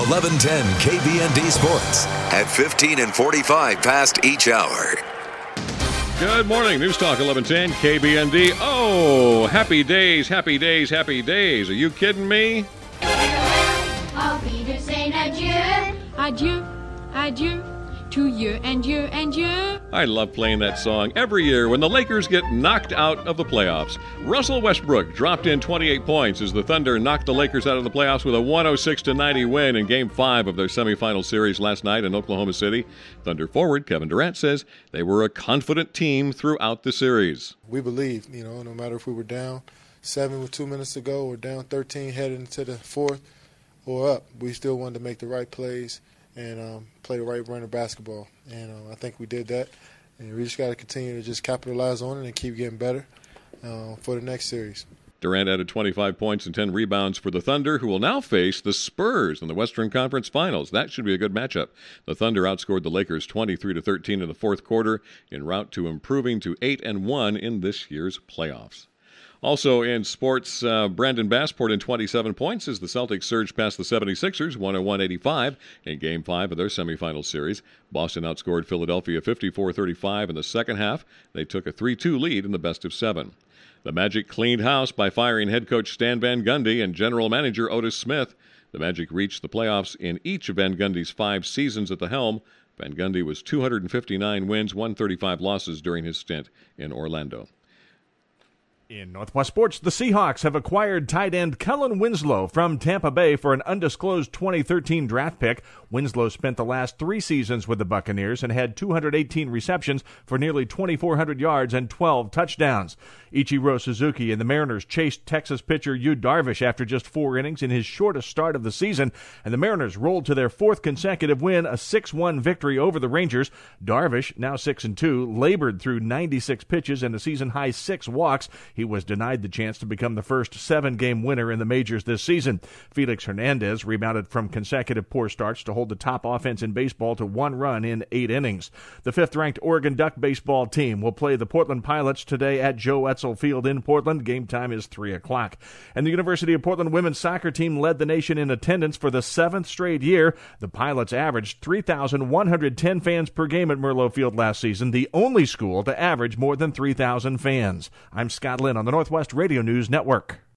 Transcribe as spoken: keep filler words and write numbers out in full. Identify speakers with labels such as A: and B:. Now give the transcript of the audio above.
A: eleven ten K B N D Sports at fifteen and forty-five past each hour.
B: Good morning. News Talk eleven ten K B N D. Oh, happy days, happy days, happy days. Are you kidding me?
C: I'll be to saying adieu.
D: Adieu, adieu, to you and you and you.
B: I love playing that song every year when the Lakers get knocked out of the playoffs. Russell Westbrook dropped in twenty-eight points as the Thunder knocked the Lakers out of the playoffs with a one oh six to ninety win in Game five of their semifinal series last night in Oklahoma City. Thunder forward Kevin Durant says they were a confident team throughout the series.
E: We believe, you know, no matter if we were down seven with two minutes to go or down thirteen headed into the fourth or up, we still wanted to make the right plays and um, play the right brand of basketball. And uh, I think we did that. And we just got to continue to just capitalize on it and keep getting better uh, for the next series.
B: Durant added twenty-five points and ten rebounds for the Thunder, who will now face the Spurs in the Western Conference Finals. That should be a good matchup. The Thunder outscored the Lakers twenty-three to thirteen in the fourth quarter, en route to improving to eight and one in this year's playoffs. Also in sports, uh, Brandon Bass poured in twenty-seven points as the Celtics surged past the seventy-sixers, one oh one to eighty-five, in Game five of their semifinal series. Boston outscored Philadelphia fifty-four thirty-five in the second half. They took a three two lead in the best of seven. The Magic cleaned house by firing head coach Stan Van Gundy and general manager Otis Smith. The Magic reached the playoffs in each of Van Gundy's five seasons at the helm. Van Gundy was two hundred fifty-nine wins, one hundred thirty-five losses during his stint in Orlando.
F: In Northwest Sports, the Seahawks have acquired tight end Kellen Winslow from Tampa Bay for an undisclosed twenty thirteen draft pick. Winslow spent the last three seasons with the Buccaneers and had two hundred eighteen receptions for nearly twenty-four hundred yards and twelve touchdowns. Ichiro Suzuki and the Mariners chased Texas pitcher Yu Darvish after just four innings in his shortest start of the season, and the Mariners rolled to their fourth consecutive win, a six one victory over the Rangers. Darvish, now six and two, labored through ninety-six pitches and a season-high six walks. He was denied the chance to become the first seven-game winner in the majors this season. Felix Hernandez rebounded from consecutive poor starts to hold the top offense in baseball to one run in eight innings. The fifth-ranked Oregon Duck baseball team will play the Portland Pilots today at Joe Etzel Field in Portland. Game time is three o'clock. And the University of Portland women's soccer team led the nation in attendance for the seventh straight year. The Pilots averaged three thousand one hundred ten fans per game at Merlo Field last season, the only school to average more than three thousand fans. I'm Scott Lynn on the Northwest Radio News Network.